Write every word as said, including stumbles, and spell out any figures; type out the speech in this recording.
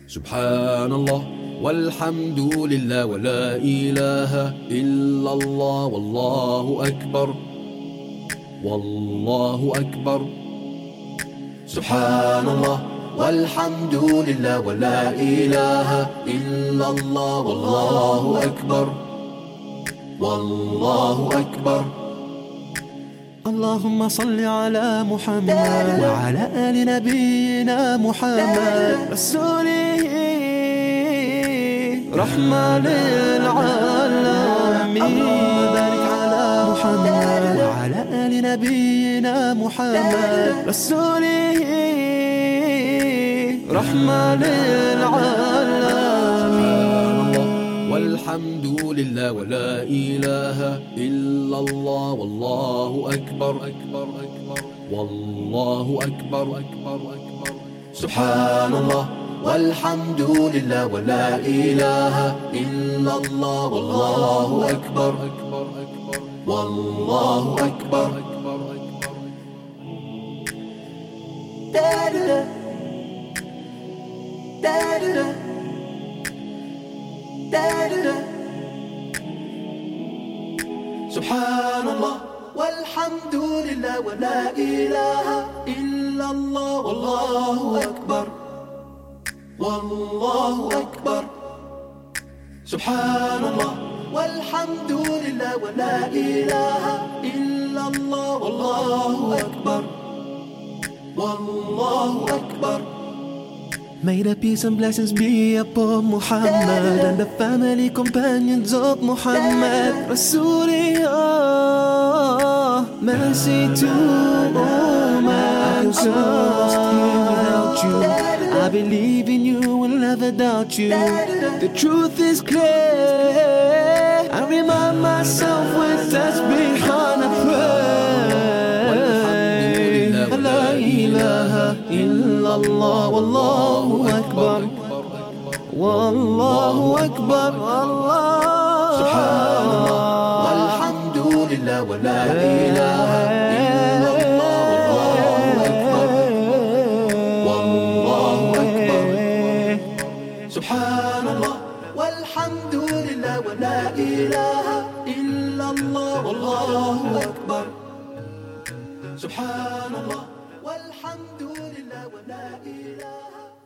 سبحان الله والحمد لله ولا إله إلا الله والله أكبر والله أكبر. سبحان الله والحمد لله ولا إله إلا الله والله أكبر والله أكبر. اللهم صل على محمد وعلى آل نبينا محمد رسوله رحمة للعالمين. اللهم بارك على محمد وعلى آل نبينا محمد رسوله رحمة للعالمين. والحمد لله ولا إله إلا الله والله أكبر والله أكبر. سبحان الله والحمد لله ولا إله إلا الله والله أكبر والله أكبر. سبحان الله والحمد لله ولا إله إلا الله والله أكبر والله أكبر. سبحان الله والحمد لله ولا إله إلا الله والله أكبر والله أكبر. May the peace and blessings be upon Muhammad and the family companions of Muhammad Rasulullah. Mercy to all mankind. Without you, I believe in you, will never doubt you. The truth is clear. I remind myself with tasbih and I pray. La ilaha illallah wallahu akbar wallahu akbar. سبحان الله والحمد لله ولا إله إلا الله والله أكبر والله أكبر. سبحان الله والحمد لله ولا إله إلا الله والله أكبر. سبحان الله والحمد لله ولا إله